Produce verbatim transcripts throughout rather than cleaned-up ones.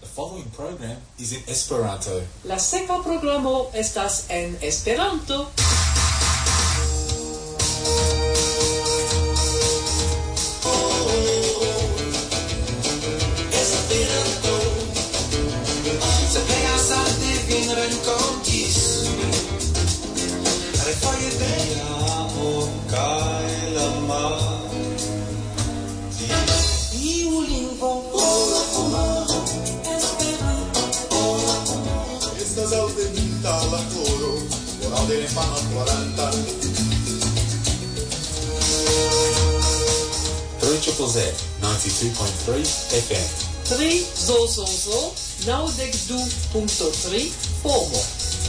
The following program is in Esperanto. La sekva programo estas en Esperanto. Esperanto. Se pegas al divin rencontis. Refoje te amo kaj la mar. Iu lingvo ora homaro. Estas aŭdinta la koro, por aŭdire infano ploranta. three Z Z Z ninety-two point three F M. tri zo zo zo naŭdek du punkto tri Pomo.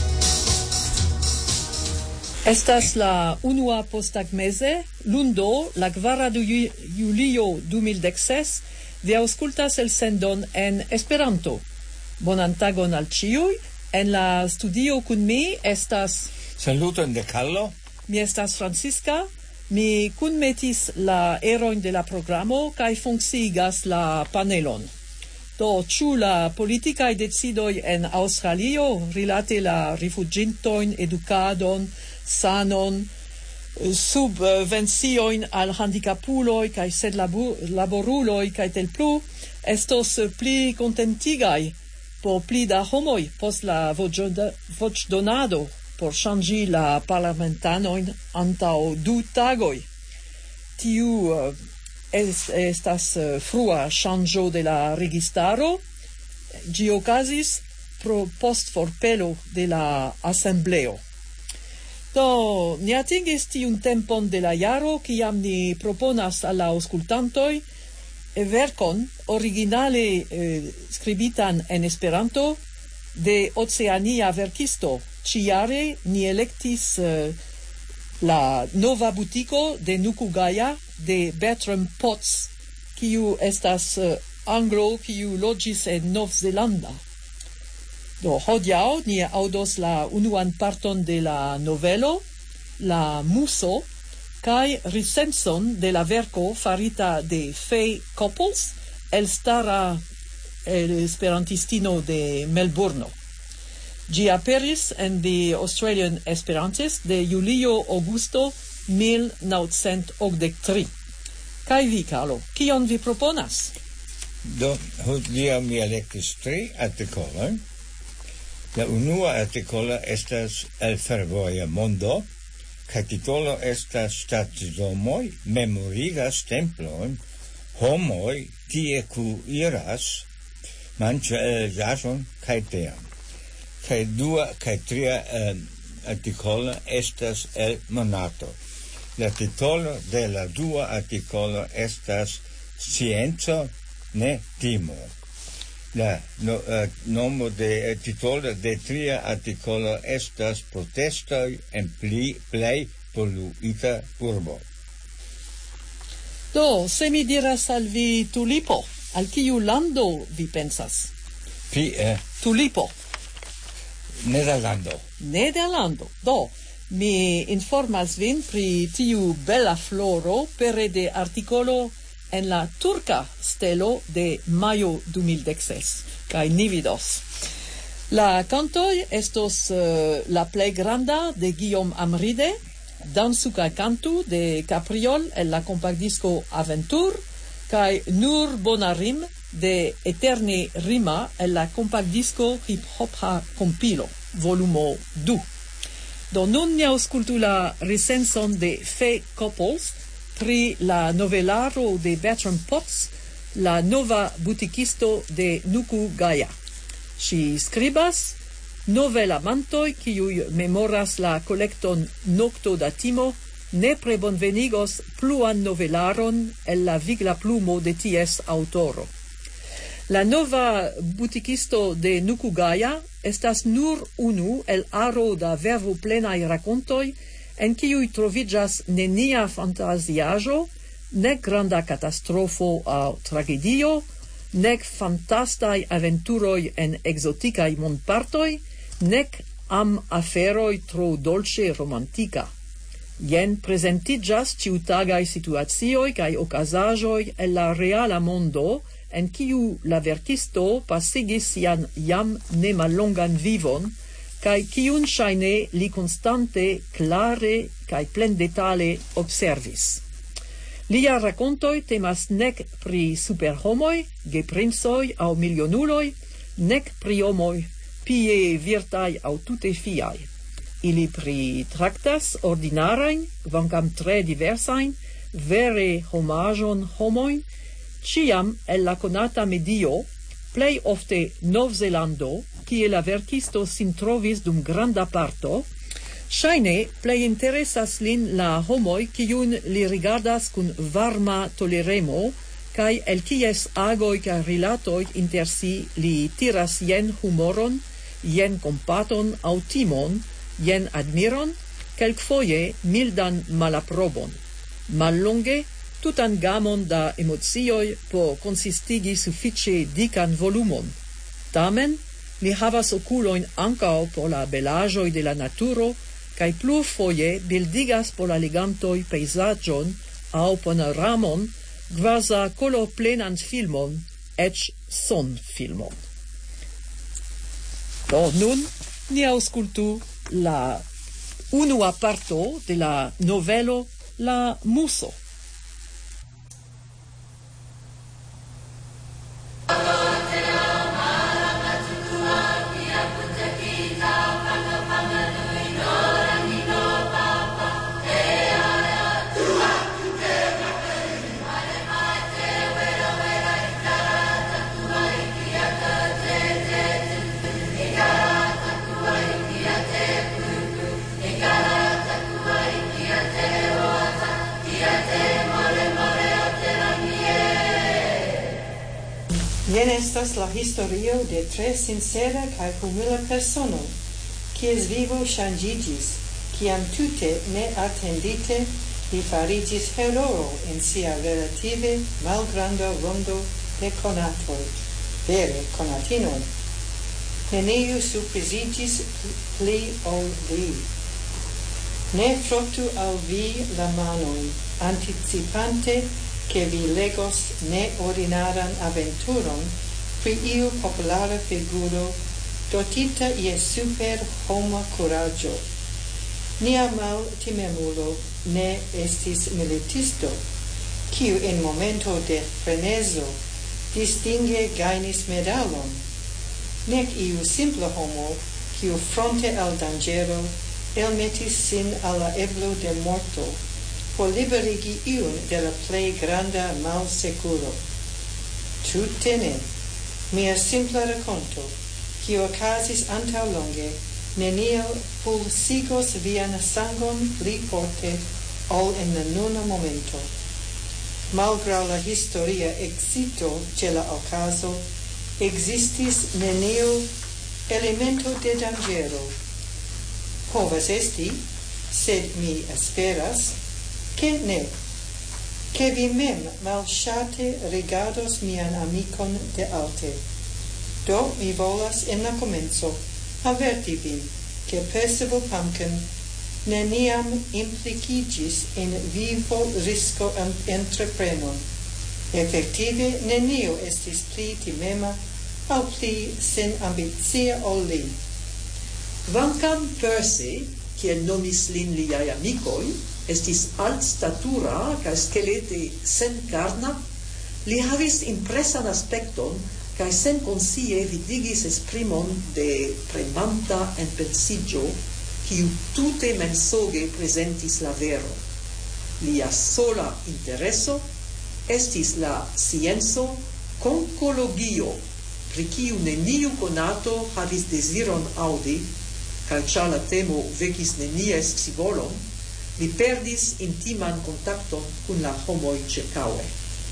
Estas la unua posttagmeze, lundo, la kvara de ju- julio du mil dek ses, vi aŭskultas elsendon en Esperanto. Bonan tagon al ĉiuj. En la studio kun mi estas Saluton de Carlo. mi estas Francisca. Mi kunmetis la erojn de la programo kaj funkciigas la panelon. Do, ĉu la politikaj decidoj en Aŭstralio rilate la rifuĝintojn, edukadon, sanon, subvenciojn al handikapuloj kaj sedlaboruloj kaj tel plu estos pli kontentigaj por pli da homoj post la voĉdonado por ŝanĝi la parlamentanojn antaŭ du tagoj. Tiu uh, es, estas uh, frua ŝanĝo de la registaro. Ĝi okazis pro post forpelo de la asembleo. Do, ni atingis tiun tempon de la jaro, kiam ni proponas al la aŭskultantoj verkon originale eh, skribitan en Esperanto de oceania verkisto. Ĉiare ni elektis eh, la nova butiko de Nukugaja de Bertram Potts, kiu estas eh, anglo kiu loĝis en Novzelanda. Do, hodiaŭ ni aŭdos la unuan parton de la novelo, La Muso, kaj recenson de la verko farita de Faye Couples, elstara el esperantistino de Melbourno. Ĝi aperis en The Australian Esperantist de julio-aŭgusto mil novcent okdek tri. Kaj vi, Carlo, kion vi proponas? Do, hodiaŭ mi elektis tri artikolojn. La unua artikolo estas el Fervoja Mondo, kaj titolo estas Stacidomoj memorigas templojn, homoj tie kuiras, manĉo el ĵaĵon kaj team. Kaj dua kaj tria eh, artikolo estas el Monato. La titolo de la dua artikolo estas Scienco ne timo. La no, uh, nomo de uh, titolo de tria artikolo estas Protestoj en pli plej poluita urbo. Do, se mi diras al vi tulipo, al kiu lando vi pensas? Pri eh, Tulipo. Nederlando. Nederlando. Do, mi informas vin pri tiu bela floro pere de artikolo en la turca stelo de mayo du mil dek ses. Kaj ni vidos. La cantoj estos uh, la plej granda de Guillaume Amride, Dansu kaj kantu de Capriol en la kompaktdisko Aventur, kaj Nur Bonarim de Eterne Rima en la kompaktdisko Hip-Hopha Kompilo, volumo du. Do nun ni aŭskultu la recenson de Faye Couples pri la novelaro de Bertram Potts, la nova butikisto de Nukugaja. Ŝi skribas novelamantoj kiuj memoras la kolekton Nokto da Timo nepre bonvenigos pluan novelaron el la vigla plumo de ties aŭtoro. La nova butikisto de Nukugaja estas nur unu el aro da vervoplenaj rakontoj en kiuj troviĝas nenia fantaziaĵo, nek granda katastrofo aŭ tragedio, nek fantastaj aventuroj en ekzotikaj mondpartoj, nek am aferoj tro dolĉe romantika. Jen prezentiĝas ĉiutagaj situacioj kaj okazaĵoj el la reala mondo en kiu la verkisto pasigis sian jam ne mallongan vivon, kaj kiun ŝajne li konstante klare kaj plendetale observis. Lia rakontoj temas nek pri superhomoj, geprincoj aŭ milionuloj, nek pri homoj pie virtaj aŭ tute fiaj. Ili pritraktas ordinarajn, kvankam tre diversajn, vere homaĵon homojn, ĉiam el la konata medio, plej ofte Novzelando, kie la verkisto sin trovis dum granda parto, ŝajne plej interesas lin la homoj, kiun li rigardas kun varma toleremo, kaj el kies agoj kaj rilatoj inter si li tiras jen humoron, jen kompaton aŭ timon, jen admiron, kelkfoje mildan malaprobon. Mallonge tutan gamon da emocioj por konsistigi sufiĉe dikan volumon. Tamen li havas okulojn ankaŭ por la belaĵoj de la naturo kaj plurfoje bildigas por la legantoj pejzaĝon aŭ panoramon, kvaza kolorplenan filmon, eĉ sonfilmon. Do nun ni aŭskultu la unua parto de la novelo La Muso. Jen estas la historio de tre sincera kaj humila persono, kies vivo ŝanĝiĝis, kiam tute neatendite li fariĝis heroo en sia relative malgranda rondo de konatoj, vere konatinoj. Neniu surpriziĝis pli ol li. Ne frotu al vi la manojn, anticipante che vi legos neordinaran aventuron pri iu populara figuro dotita je super homa kuraĝo. Nia maltimemulo ne estis militisto, kiu en momento de frenezo distinge gajnis medalon, nek iu simpla homo, kiu fronte al danĝero elmetis sin al la eblo de morto, por liberigi iun de la plej granda malsekuro. Tute ne. Mia simpla rakonto, kio okazis antaŭlonge, neniel pulsigos vian sangon pli forte ol en la nuna momento. Malgraŭ la historia ekzito ĉe la okazo, ekzistis neniu elemento de danĝero. Povas esti, sed mi esperas, che ne, che vi mem malŝate rigardos mian amikon de alte. Do mi volas en la komenco averti vin, che Percival Pumpkin neniam implikiĝis en vivo risko entreprenon. Efektive nenio estis pli timema aŭ pli senambicia ol li. Kvankam Percy, kiel nomis lin liaj amikoj, estis altstatura kaj skelete senkarna, li havis impresan aspekton kaj senkonscie vidigis esprimon de premanta enpensiĝo, kiu tute mensoge prezentis la veron. Lia sola intereso estis la scienco konkologio, pri kiu neniu konato havis deziron aŭdi, kaj ĉar la temo vekis nenies scivolon, li perdis intiman kontakton kun la homoj ĉirkaŭe.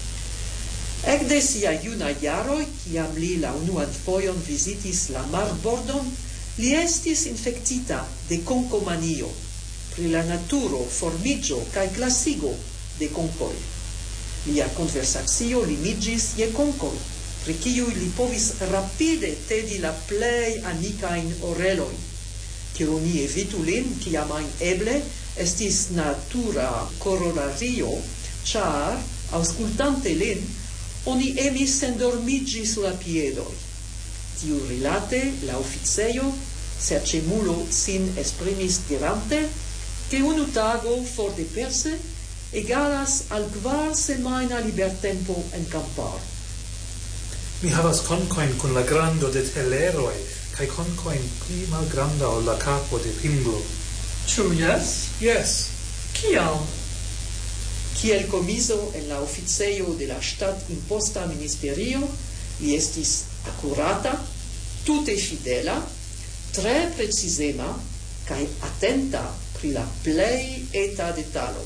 Ekde siaj junaj jaroj, kiam li la unuan fojon vizitis la marbordon, li estis infektita de konkomanio, pri la naturo, formiĝo kaj klasigo de konkoj. Lia konversacio limiĝis je konkoj, pri kiuj li povis rapide tedi la plej amikajn orelojn. Kiu ni evitu lin, kiam ajn eble estis natura corollario, ĉar, aŭskultante lin, oni emis sendormigi sulla piedoi. Tiu rilate la officeio sercemulo sin esprimis dirante che unu tago for de perse egalas al kvar semaina libertempo en campar. Mi havas concoin con la grando de teleroi, kai concoin pli malgranda ol la capo de pinglo. True, yes? Yes. Kial? Kiel comiso en la officeio de la stat imposta ministerio, li estis accurata, tute fidela, tre precisema, kai attenta pri la plei eta detalo.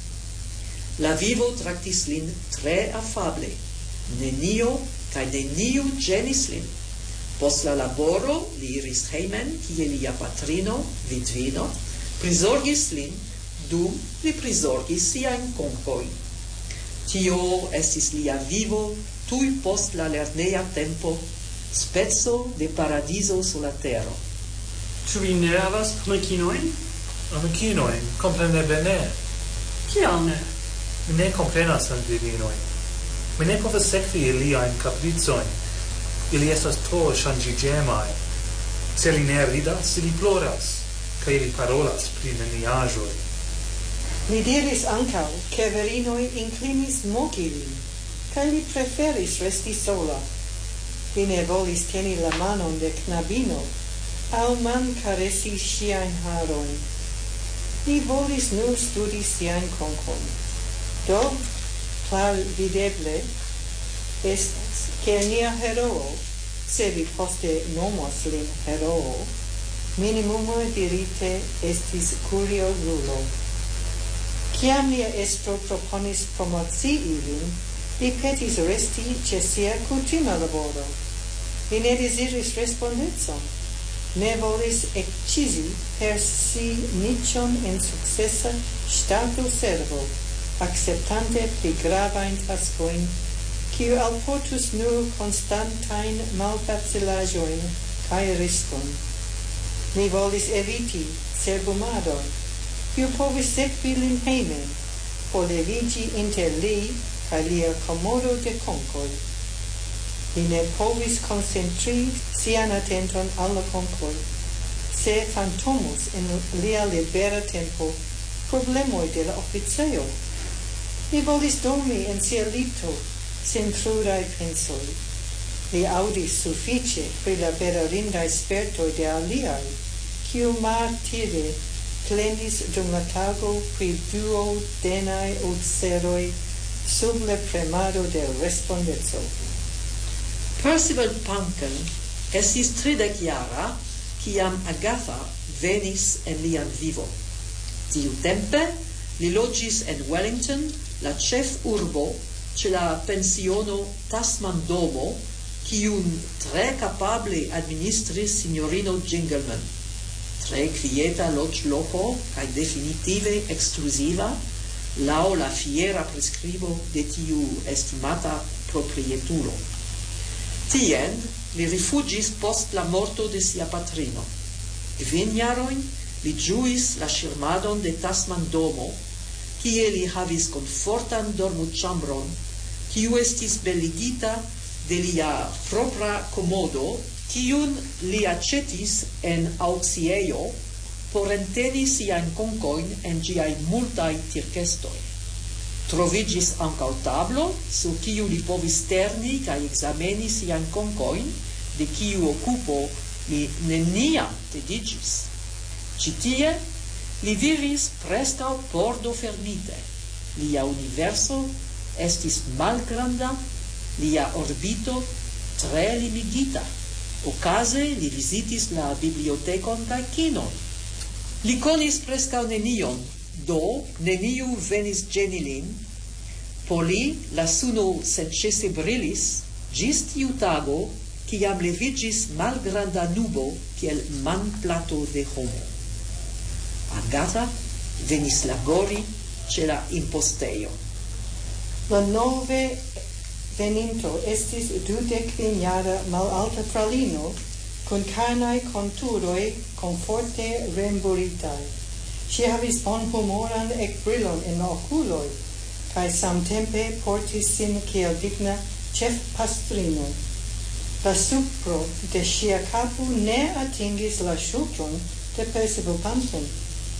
La vivo tractis lin tre affable, nenio kai neniu genis lin. Post la laboro li iris heimen, kie lia patrino, vidvino, prisorgis lin, dum li prisorgis siain concoin. Tio estis lia vivo tui post la lerneia tempo, spezzo de paradiso sulla terra. Ĉu vi ne havas amikinoin? Amikinoin, compreneble ne. Kial ne? Mi ne comprenas la divinoin. Mi ne povas sekvi iliajn capricoin. Ili estas tro ŝanĝiĝemaj. Se li ne ridas, ili ploras, kaj ili parolas pri neniaĵoj. Li diris ankaŭ, ke virinoj inclinis moki lin, kaj li preferis resti sola. Li ne volis teni la manon de knabino, aŭ mankaresi ŝiajn harojn. Li volis nur studi siajn konkojn. Do, clar videble, estas, ke nia heroo, se vi poste nomos lin heroo, minimumo dirite estis kuriolulo. Kiam lia estro proponis promocii lin, li petis resti ĉe sia kutima laboro. Li ne deziris respondecon, ne volis ekcizi per si niĉon en sukcesa ŝtata servo, acceptante pli gravajn taskojn, kiu alportus nur konstantajn malfacilaĵojn kaj riskon. Li volis eviti servumadon, kiu povis sekvi lin hejmen, por leviĝi inter li kaj lia komodo de konkoj. Li ne povis koncentri sian atenton al la konkoj, se fantomus en lia libera tempo problemoj de la oficejo. Li volis dormi en sia lito, sen krudaj pensoj. Li aŭdis sufiĉe pri la bedarindaj spertoj de aliaj, kiu martire plendis dum la tago pri duodenaj ulceroj sub la premado de respondeco. Percival Punken estis tridekjara, kiam Agatha venis en lian vivo. Tiutempe li loĝis en Wellington, la ĉef urbo ĉe la pensiono Tasman Domo, kiun tre kapable administris sinjorino Jingleman. Tre kvieta loĝloko kaj definitive ekskluziva, laŭ la fiera priskribo de tiu estimata proprietulo. Tien li rifuĝis post la morto de sia patrino. Kvin jarojn li ĝuis la ŝirmadon de Tasman Domo, kie li havis komfortan dormoĉambron, kiu estis belligita de lia propra komodo, kiun li aĉetis en aŭciejo por enteni siajn konkojn en ĝiaj multaj tirkestoj. Troviĝis ankaŭ tablo, sur kiu li povis terni kaj ekzameni siajn konkojn, de kiu okupo li neniam tediĝis. Ĉi tie li vivis preskaŭ pordo fermite. Lia universo estis malgranda, lia orbito tre limigita. Okaze li vizitis la bibliotekon kaj kinon. Li konis preskaŭ nenion, do neniu venis ĝeni lin. Por li la suno senĉese brilis ĝis tiu tago, kiam leviĝis malgranda nubo kiel manplato de homo. Agatha venis labori ĉe la impostejo. La nove veninto estis dudekvinjara malalta fralino kun karnaj konturoj komforte remburitaj. Ŝi havis bonhumoran ekbrilon en la okuloj kaj samtempe portis sin kiel digna chef pastrino. La supro de sia capo ne atingis la ŝultron de persebupanton.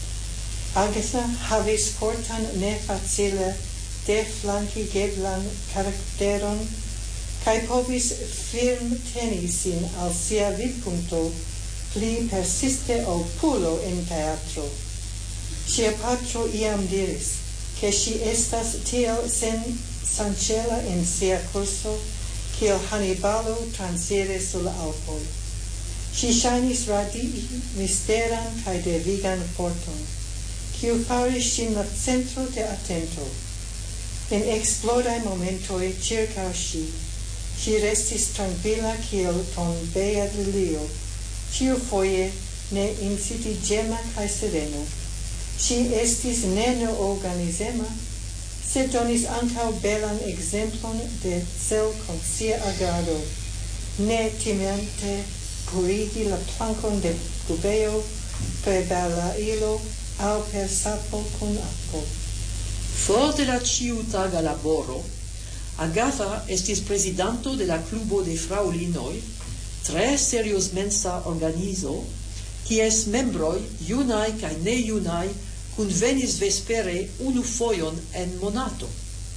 Agatha havis fortan ne facile deflankigeblan karakteron kaj povis firm teni sin al sia vidpunkto pli persiste ol pulo en teatro. Sia patro iam diris che si estas tiel sen sancela en sia curso kiel Hannibalo transire sul Alpoj. Si ŝajnis radii misteran kaj devigan forton, kiu faris ŝin la centro de atento. En eksplodaj momentoj ĉirkaŭ ŝi, ŝi restis trankvila kiel tombeja lilio, ĉiufoje ne insidiĝema kaj serena. Ŝi estis ne nur organizema, sed donis ankaŭ belan ekzemplon de celkonscia agado, ne timante purigi la plankon de kubejo per balailo aŭ per sapo kun akvo. For de la ĉiutaga laboro, Agatha estis prezidanto de la klubo de fraŭlinoj, tre seriozmensa organizo, kies membroj, junaj kaj nejunaj, kunvenis vespere unu fojon en monato.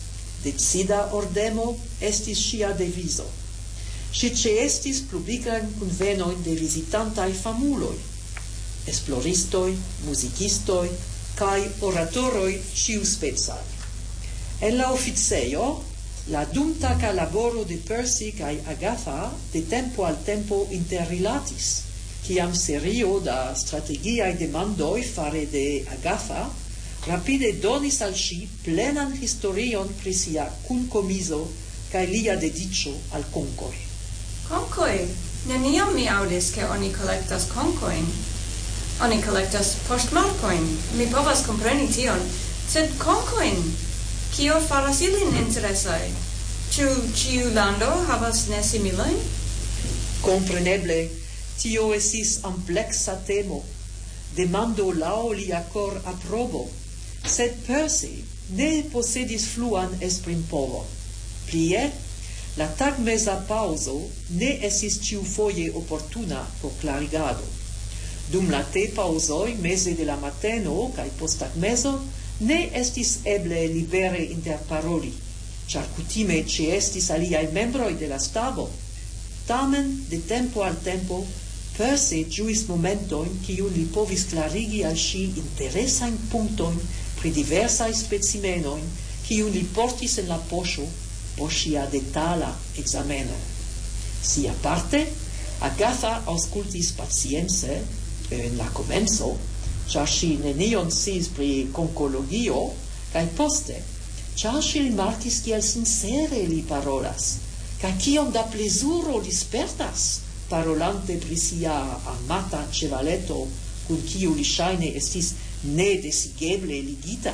Decida ordemo estis ŝia devizo. Ŝi ĉeestis publikajn kunvenojn de vizitantaj famuloj, esploristoj, muzikistoj kaj oratoroj ĉiuspecaj. En la oficejo, la dumtaga laboro de Percy kaj Agatha de tempo al tempo interrilatis, kiam serio da strategiaj demandoj fare de Agatha rapide donis al ŝi plenan historion pri sia kunkomizo kaj lia dediĉo al konkoj. Konkoj? Neniam mi aŭdis, ke oni kolektas konkojn. Oni kolektas poŝtmarkojn. Mi povas kompreni tion, sed konkojn? Kio faras ilin interesaj? Ĉu ĉiu lando havas nesimilojn? Kompreneble, tio estis ampleksa temo, demando laŭ lia kor aprobo, sed Percy ne posedis fluan esprimpovon. Plie, la tagmeza paŭzo ne estis ĉiufoje oportuna por klarigado. Dum la tepaŭzoj meze de la mateno kaj posttagmezo ne estis eble libere interparoli, ĉar kutime ĉeestis aliaj membroj de la stabo. Tamen, de tempo al tempo, Percy ĝuis momentojn kiujn li povis klarigi al ŝi interesajn punktojn pri diversaj specimenojn, kiujn li portis en la poŝo por ŝia detala ekzameno. Siaparte, Agatha aŭskultis pacience en la komenco, ĉar ŝi nenion sciis pri konkologio, kaj poste, ĉar ŝi rimarkis kiel sincere li parolas, kaj kiom da plezuro li spertas, parolante pri sia amata ĉevaleto, kun kiu li ŝajne estis nedesigeble ligita.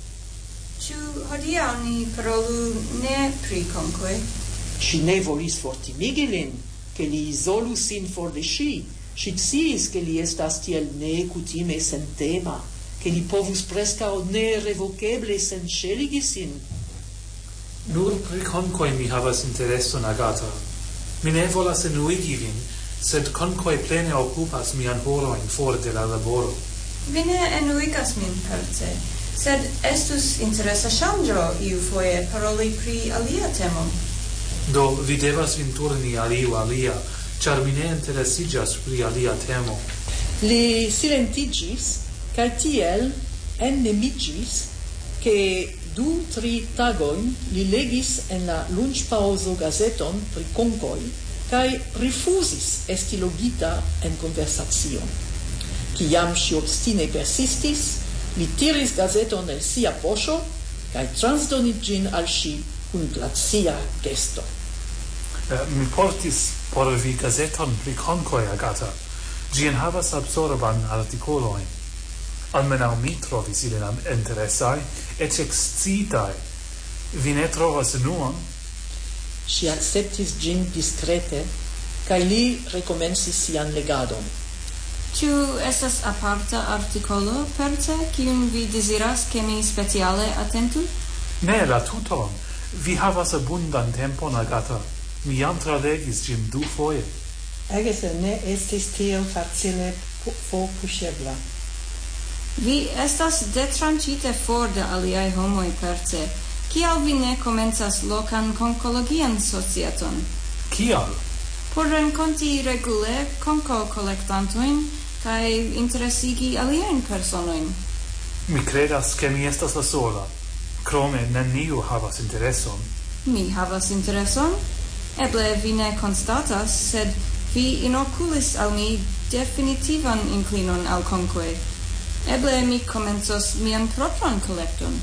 Ĉu hodiaŭ ni parolu ne pri konkoj? Ŝi ne volis fortimigi lin, ke li izolu sin for de ŝi. Ŝi sciis, ke li estas tiel nekutime sentema, ke li povus preskaŭ nerevokeble senŝeligi sin. Nur pri konkoj mi havas intereson, Agatha. Mi ne volas enuigi vin, sed konkoj plene okupas mian horojn for de la laboro. Vi ne enuigas min, Perce, sed estus interesa ŝanĝo iufoje paroli pri alia temo. Do vi devas vin turni al iu alia, ĉar mi ne interesiĝas pri alia temo. Li silentiĝis, kaj tiel ennemigis, ke du, tri tagojn li legis en la lunĉpaŭzo gazeton pri konkoj kaj rifuzis esti logita en konversacion. Kiam ŝi obstine persistis, li tiris gazeton el sia poŝo kaj transdonis ĝin al ŝi kun glacia gesto. Uh, mi portis por vi gazeton pri konkoj, Agatha. Ĝi enhavas absorban artikolojn. Almenaŭ mi trovis ilin interesaj, eĉ ekscitaj. Vi ne trovas nuon? Ŝi akceptis ĝin diskrete, kaj li rekomencis sian legadon. Ĉu estas aparta artikolo, Perce, kiun vi deziras, ke mi speciale atentu? Ne, la tuton. Vi havas abundan tempon, Agata. Mi jam tralegis ĝin du foje. Agatha ne estis tiel facile forpuŝebla. Vi estas detranĉite for de aliaj homoj perce. Kial vi ne komencas lokan konkologian societon? Kial? Por renkonti regule konko-kolektantojn kaj interesigi aliajn personojn. Mi credas ke mi estas la sola. Krome neniu havas intereson. Mi havas intereson? Eble vi ne konstatas, sed vi inokulis al mi definitivan inclinon al konkoj. Eble mi komencos mian propran kolekton.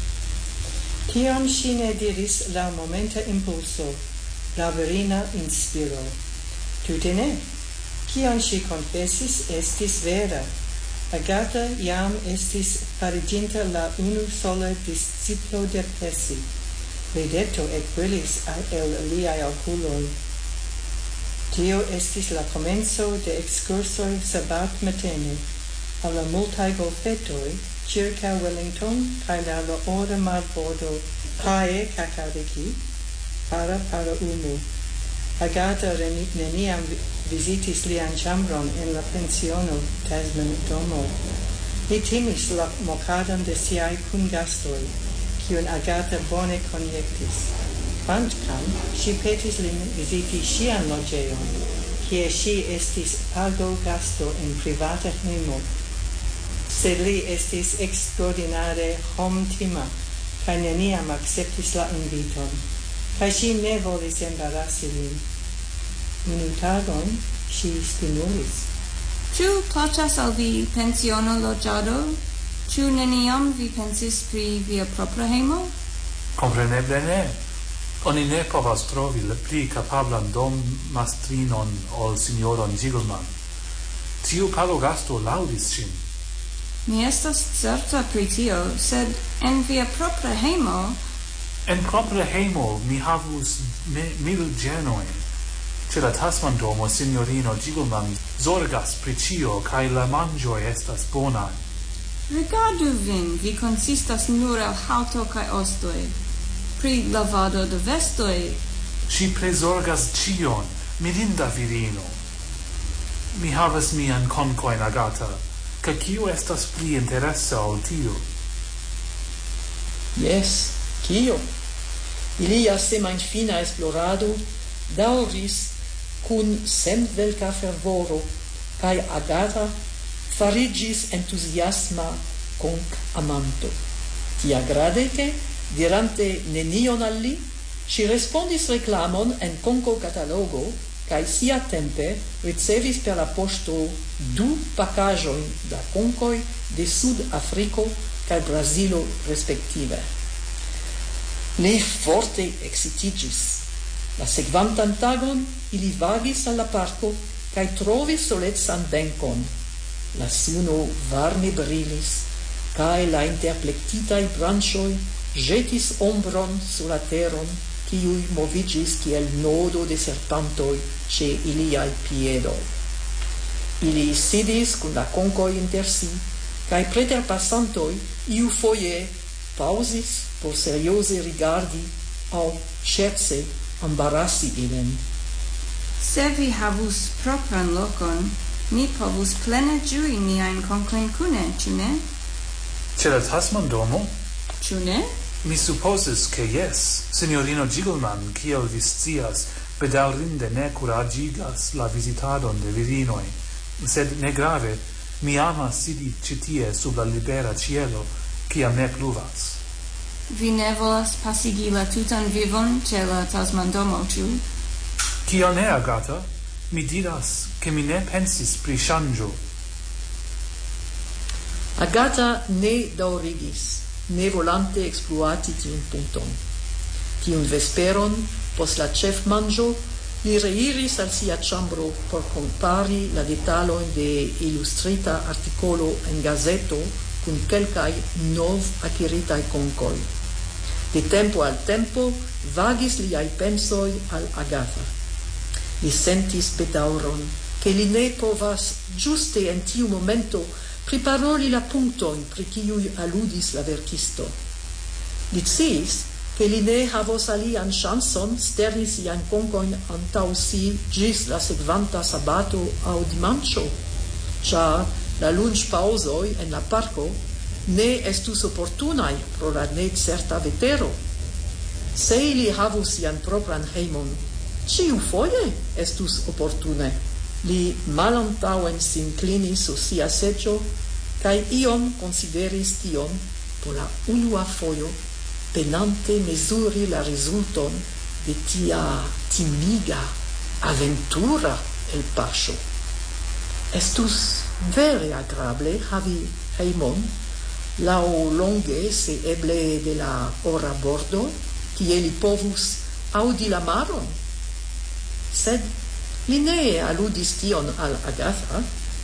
Tion ŝi ne diris laŭ momenta impulso, laŭ virina inspiro. Tute ne. Kion ŝi konfesis estis vera. Agata jam estis fariĝinta la unu sola disciplo de Plessy. Rideto ekbrilis el liaj okuloj. Tio estis la komenco de ekskursoj sabatmatene al la multaj golfetoj ĉirkaŭ Wellington kaj la ora marbordo kaj Kakariki para para umu. Agata neniam visitis lian ĉambron en la pensiono Tasman domo. Li timis la mokadon de siaj kungastoj, kiun Agata bone konjektis. Kvankam ŝi petis lin viziti ŝian loĝejon, kie ŝi estis pago gasto en privata hejmo. Sed li estis eksterordinare homtima kaj neniam akceptis la inviton, kaj ŝi ne volis embarasi lin. Unu tagon ŝi stimulis. Ĉu plaĉas al vi pensiono loĝado? Ĉu neniam vi pensis pri via propra hejmo? Kompreneble ne. Oni ne povas trovi pli kapablan dommastrinon ol sinjoron Zigelman. Tiu palogasto laŭdis ŝin. Mi estas certa pri tio, sed en via propra hejmo? En propra hejmo mi havus mil ĝenojn. Ĉe la Tasman domo sinjorino Zigelman zorgas pri ĉio kaj la manĝoj estas bonaj. Rigardu vin, vi konsistas nur el haŭto kaj ostoj. Pri lavado de vestoj. Ŝi prizorgas ĉion, mirinda virino. Mi havas mian konkojn, Agata, kaj kio estas pli interesa ol tio? Yes, kio? Ilia semajnfina esplorado daŭris kun senvelka fervoro, kaj Agata fariĝis entuziasma konk-amanto. Tiagrade ke, dirante nenion al li, ŝi respondis reklamon en konko-katalogo kaj siatempe ricevis per la poŝto du pakaĵojn da konkoj de Sud-Afriko kaj Brazilo respektive. Li forte ekscitiĝis. La sekvantan tagon ili vagis al la parko kaj trovis solecan benkon. La suno varme brilis, kaj la interplektitaj branĉoj ĵetis ombron sur la teron, kiuj moviĝis kiel nodo de serpantoj ĉe iliaj piedoj. Ili sidis kun la konkoj inter si, kaj preterpasantoj iufoje paŭzis por serioze rigardi aŭ ŝerce embarassi ilin. Se vi havus propran lokon, mi povus plene ĝui niajn konkojn kune, ĉu ne? Ĉe la Tasman domo? Ĉu ne? Mi supozis ke jes. Sinjorino Zigelman, kiel vi scias, bedaŭrinde ne kuraĝigas la vizitadon de virinoj. Sed ne grave, mi amas sidi ĉi tie sub la libera ĉielo, kiam ne pluvas. Vi ne volas pasigi la tutan vivon ĉe la Tasman domo, ĉu? Kial ne, Agata? Mi diras, ke mi ne pensis pri ŝanĝo. Agata ne daŭrigis, ne volante ekspluati tiun punkton. Tiun vesperon, post la ĉefmanĝo, li reiris al sia ĉambro por kompari la detalojn de ilustrita artikolo en gazeto kun kelkaj nov-akiritaj konkoj. De tempo al tempo vagis liaj pensoj al Agatha. Li sentis bedaŭron, ke li ne povas ĝuste en tiu momento priparoli la punktojn pri kiuj aludis la verkisto. Li sciis, che li ne havos alian chanson sterni sian concoin antau si gis la sekvanta sabato au dimanĉo, ĉar la lunĝpaŭzoj en la parko ne estus oportunaj pro la ne certa vetero. Se ili havus sian propran hejmon, ĉiufoje estus oportune. Li malantaŭen s'inklinis sur sia seĝo kaj iom konsideris tion por la unua fojo, penante mesuri la rezulton de tia timiga, aventura el paŝo. Estus vere agrable havi hejmon laŭ longe se eble de la ora bordo, kie li povus aŭdi la maron. Sed li ne aludis tion al Agatha.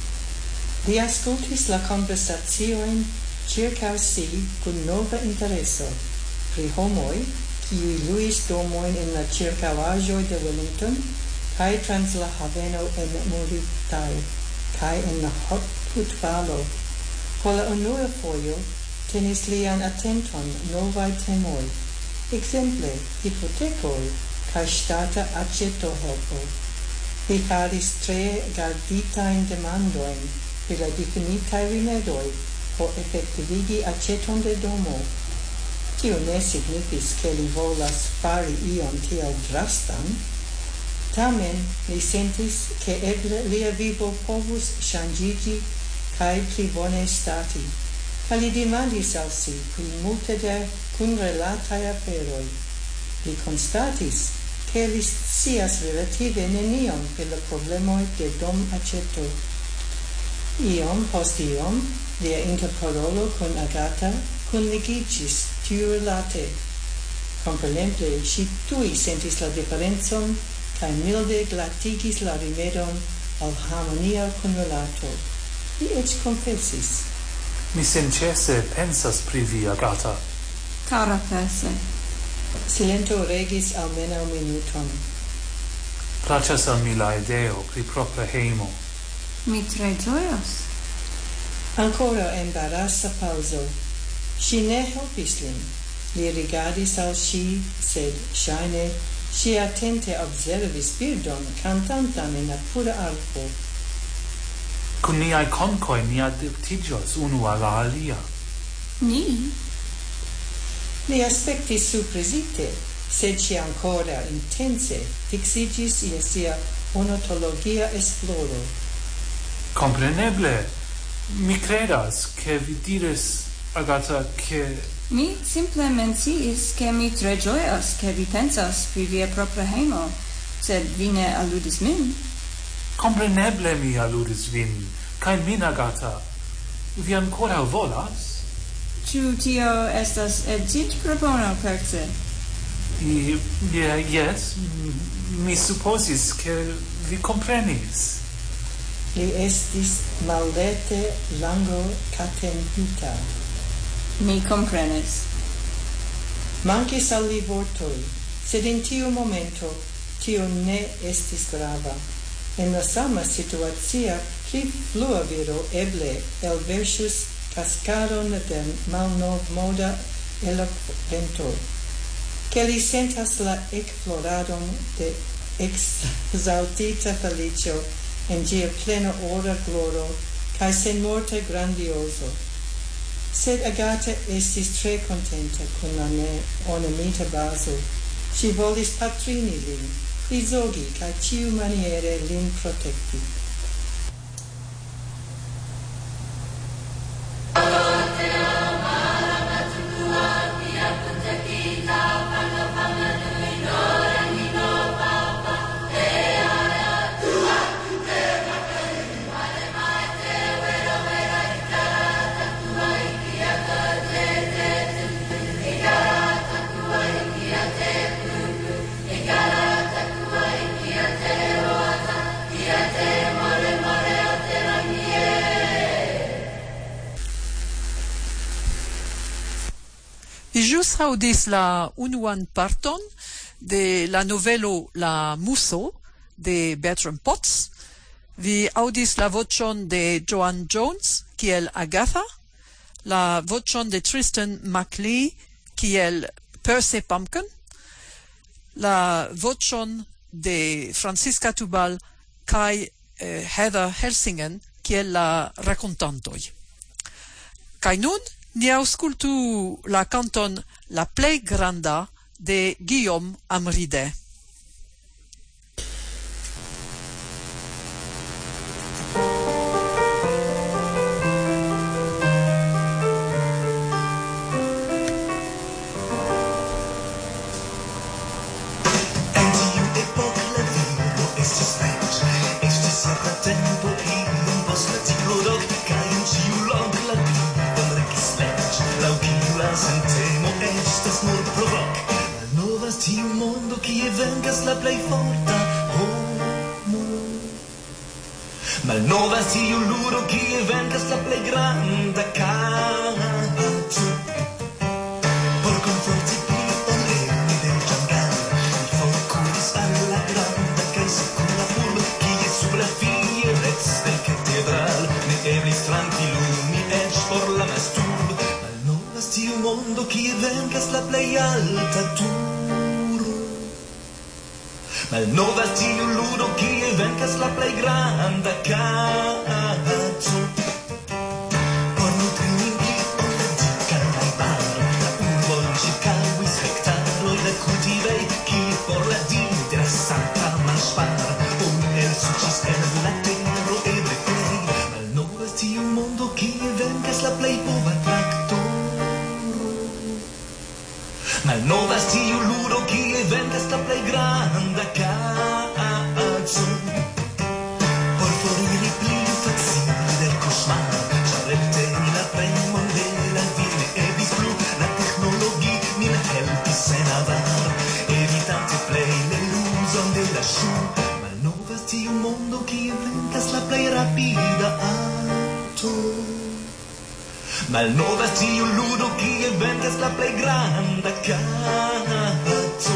Li ascoltis la conversaziojn circa si kun nova intereso pri homoj, kiuj luis domojn en la ĉirkaŭaĵoj de Wellington kaj trans la haveno en Muritai kaj en la Hutvalo. Por la unua fojo tenis lian atenton novaj temoj, ekzemple hipotekoj kaj ŝtata aĉetohelpo. Li faris tre garditajn demandojn pri la difinitaj rimedoj por efektivigi aĉeton de domo. Tio ne signifis ke li volas fari ion tiel drastan, tamen li sentis ke eble lia vivo povus ŝanĝiĝi kaj pli bone stati, kaj li demandis al si pri multe de kunrelataj aferoj. Li konstatis che li scias relative nenion per la problemoi de dom aĉeto. Iom post iom, lia interparolo kun Agatha kunligiĝis tiurilate. Kompreneble, ŝi tuj sentis la diferencon kaj milde glatigis la rimedon al harmonia kunrilato. Li eĉ konfesis: Mi senĉese pensas pri vi, Agatha. Cara perse. Silento regis almenaŭ minuton. Plaĉas al mi la ideo pri propra hejmo. Mi tre ĝojas. Ancora embarasa paŭzo. Ŝi ne helpis lin. Li rigardis al ŝi, sed ŝajne ŝi atente observis birdon kantantan en apuda arbo. Kun niaj konkoj ni adaptiĝos unu al la alia. Ni? Li aspektis surprizite, sed ŝi ancora intense fiksiĝis je sia ornitologia esploro. Kompreneble, mi kredas, ke vi diris, Agatha, ke... Mi simple menciis ke mi tre ĝojas, ke vi pensas pri via propra hejmo, sed vi ne aludis min. Kompreneble mi aludis vin, kaj min, Agatha. Vi ankoraŭ volas? Ĉu tio estas edziĝpropono perce? I, ja, jes, mi supozis ke vi komprenis. Li estis mallete lango katentita. Mi komprenis. Mankis al li vortoj, sed in tiu momento tio ne estis grava. En la sama situacia pli flua viro eble elverŝus cascaron de malnovmoda elokvento, che li sentas la ekfloradon de exaltita felicio en ĝia plena ora gloro kaj senmorte grandioso. Sed Agatha estis tre contenta kun la ne ornamita bazo. Ŝi volis patrini lin, prizogi kaj ĉiumaniere lin protekti. Vi ĵus aŭdis la unuan parton de la novelo La Muso de Bertram Potts. Vi aŭdis la voĉon de Joan Jones kiel Agatha, la voĉon de Tristan MacLeigh kiel Percy Pumpkin, la voĉon de Franziska Tubal kaj eh, Heather Helsingen kiel la rakontantoj. Kaj nun ni aŭskultu la kanton La plej granda de Guillaume Amride. Vengas la plej forta homo. Malnovas tiu ludo kie vengas la plej granda kaco. Por konforti pli ol emi de ĝangal, mi forkuris al la granda kaj sekura urbo, kie sub la fiereco de katedral ne eblis trankvilumi eĉ por la masturbo. Malnovas tiu mondo kie vengas la plej alta turo. Malnovas tiu ludo kie venkas la plej granda kaco. Por nutri min pli ol la dika najbaro, la urbon ĉirkaŭis hektaroj da kultivej, kie por la dino de la sankta malŝparo oni elsuĉis el la tero eble plej. Malnovas tiu mondo kie venkas la plej pova traktoro. Malnovas tiu ludo kie venkas la plej granda kaco. Por foriri pli facile del koŝmaro, ĉar rekteni la premon de la vi ne eblis plu. La teknologio min helpis sen avaro, evitante plej l'eluzon de la ŝuo. Malnovas tiu mondo kie venkas la plej rapida aŭto. Malnovas tiu ludo kie venkas la plej granda kaco.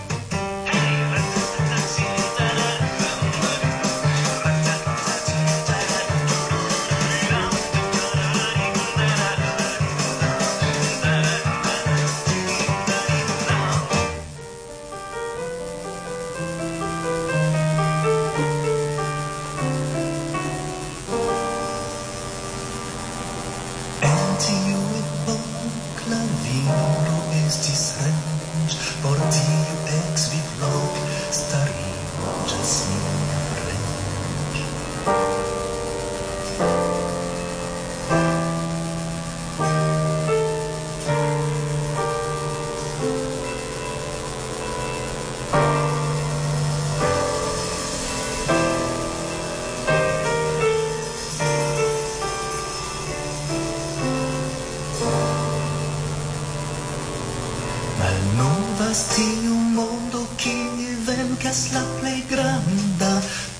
Malnovas tiu mondo kie venkas la plej granda.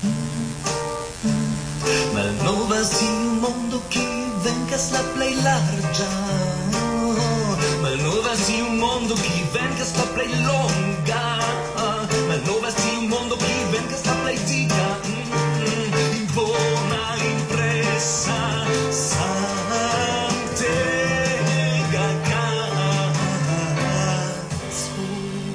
Malnovas tiu mondo kie venkas la plej larĝa. Malnovas tiu mondo kie venkas la plej longa. Malnovas tiu mondo kie venkas la plej dika. Impona, impresa, santega kaco.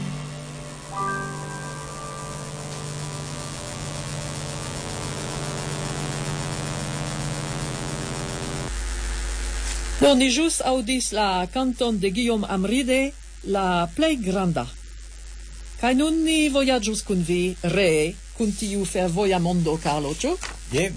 Do ni ĵus aŭdis la kanton de Guillaume Amride, La plej granda. Kaj nun ni vojaĝus kun vi ree kun tiu fervoja mondo, Carlo, ĉu? Je.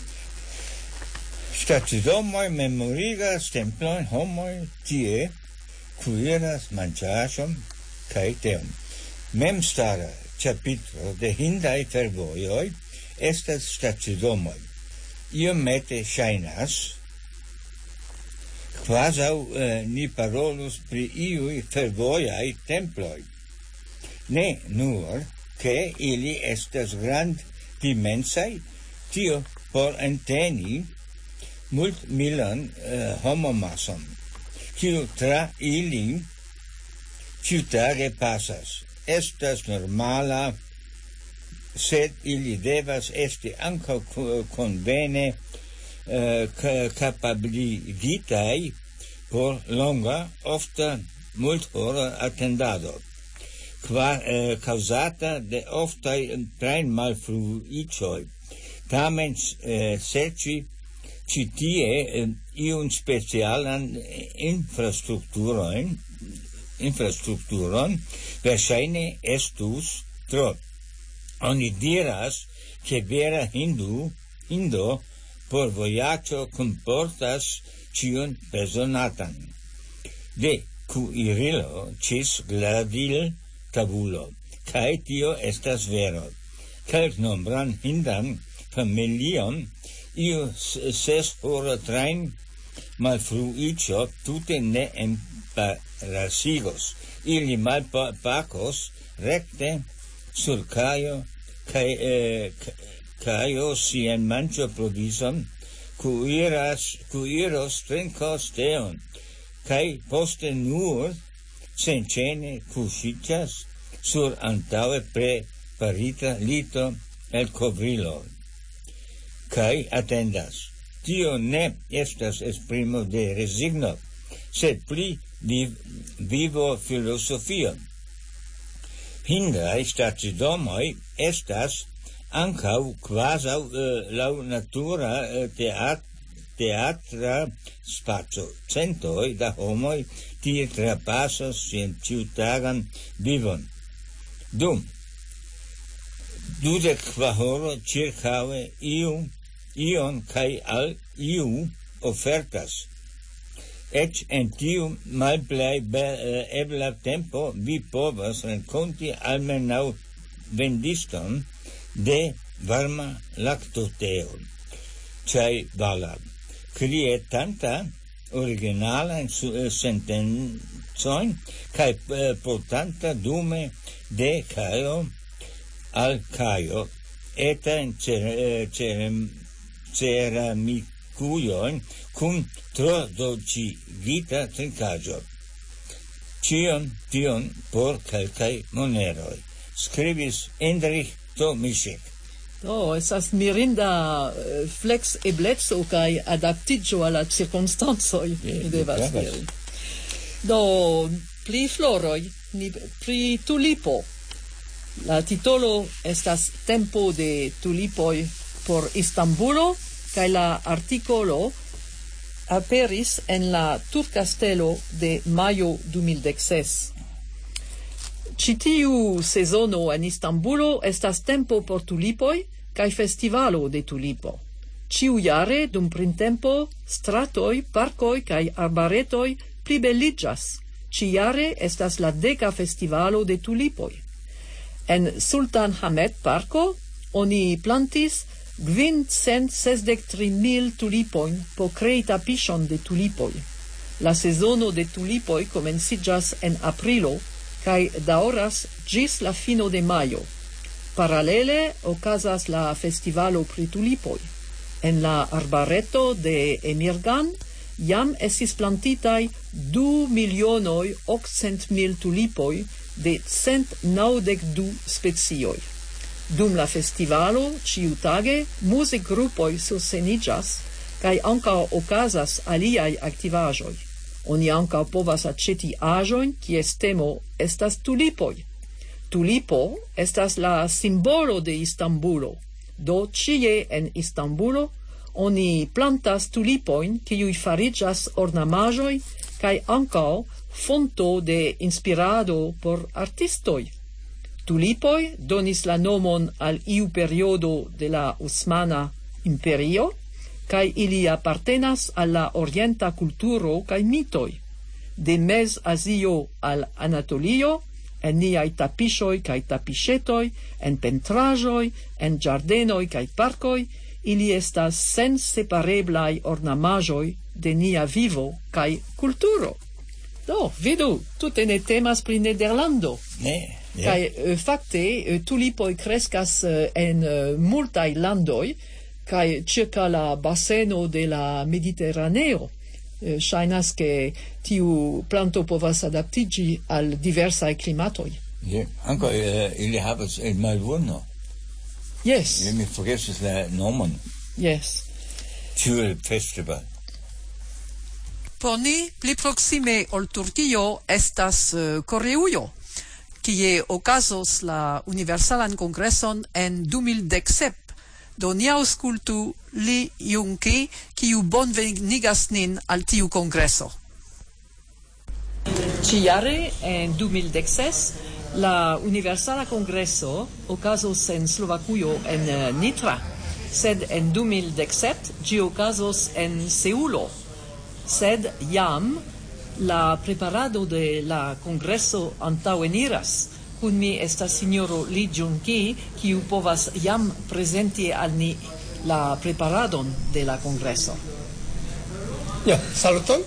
Stacidomoj memorigas templojn, homoj tie kuiras manĝaĵon kaj teon. Memstara ĉapitro de hindaj fervojoj estas stacidomoj. Iomete ŝajnas, kvazaŭ eh, ni parolus pri iuj fervojaj temploj. Ne nur, ke ili estas grandimensaj, tio por enteni multmilan uh, homomason, kiu tra ili ĉiutage pasas. Estas normala, sed ili devas esti ankaŭ konvene uh, kapabligitaj por longa, ofta multhora attendado, qua, eh, causata de oftai train malfruicioi. Tamen eh, serci citie eh, iun specialan infrastrukturon, infrastrukturon, verŝajne estus tro. Oni diras, che vera hindu, hindo, por vojaĝo comportas ĉiun bezonatan. De kuirilo ĝis gladil tabulo, kaj tio estas vero. Kelknombran hindan familion iu ses hora train malfruicio tute ne embarasigos. Ili malpacos recte sur caio cae eh, caio sien mancio provison cuiras cuiros trincos teon cae poste nur sencene cusicias sur antaue preparita lito el covrilo cae attendas. Tio ne estas esprimo de resigno, sed pli viv, vivo filosofio. Hindai stacidomoi estas ancau quasau uh, lau natura uh, teat, teatra spazio. Centoi da homoi tie trapasas sien ciutagan vivon. Dum, dudec quahoro circaue iu ion cae al iu ofertas. Ec en tiu malplei uh, ebla tempo vi povas renconti almenau vendiston de varma lactoteo. Cai vala, crie tanta originala uh, sentenzoin cae uh, portanta dume de caio al caio eta in cer, cerem, ceramicuion cum tro dolci vita trincaggio. Cion tion por calcai moneroi. Scribis Endrich Tomischek. Do, esas mirinda uh, flex eblezzo cae adaptigio alla circunstansoi, yeah, mi devas diri. Do, pli floroi, ni, pri tulipo. La titolo estas Tempo de tulipoi por Istanbulo, cae la articolo aperis en la Turcastelo de maio du mil dezesseis. Citiu sezono en Istanbulo estas tempo por tulipoi cae festivalo de tulipo. Ciu jare dum printempo stratoi, parcoi cae arbaretoi plibelligas. Ci jare estas la deca festivalo de tulipoi. En Sultan Hamed Parco oni plantis quindcent sesdek tri mil tulipoin po crei tapichon de tulipoi. La sezono de tulipoi comencigas en aprilo cae daoras gis la fino de maio. Parallele ocasas la festivalo pri tulipoi. En la arbareto de Emirgan jam estis plantitai du milionoi octcent mil tulipoi de cent naudec du specioi. Dum la festivalo, ciutage, music-grupoi sursenigas, cae ancao ocasas aliai activajoi. Oni ancao povas aceti ajoin, cies temo estas tulipoi. Tulipo estas la simbolo de Istanbulo. Do cie en Istanbulo, oni plantas tulipoin, ciui farigas ornamajoi, cae ancao fonto de inspirado por artistoi. Tulipoi donis la nomon al iu periodo de la Osmana Imperio, cae ili appartenas alla orienta culturo cae mitoi. De Mez Asio al Anatolio, en niai tapichoi cae tapichetoi, en pentrajoi, en giardenoi cae parcoi, ili estas sen separeblai ornamajoi de nia vivo cae culturo. Do, vidu, tute ne temas pri Nederlando. Ne, yeah. Kai uh, fakte uh, tulipoi crescas uh, en uh, multai landoi, kai circa la baseno de la Mediterraneo. Uh, shainas che tiu planto povas adaptigi al diversai climatoi. Yeah. Anco uh, ili havas el Malvuno. Yes. Yeah, mi forgesis la nomon. Yes. Tiu festival. Por ni pli proxime ol Turkio estas uh, Koreujo, kie okazos la Universalan Kongreson en du mil dek sep. Do ni aŭskultu Li Jung-ki, kiu bonvenigas nin al tiu kongreso. Ĉiare en du mil dek ses la Universala Kongreso okazos en Slovakujo en uh, Nitra, sed en du mil dek sep ĝi okazos en Seulo. Sed jam la preparado de la kongreso antaŭeniras. Kun mi estas sinjoro Li Jung-ki, kiu povas jam prezenti al ni la preparadon de la kongreso. Ja, saluton.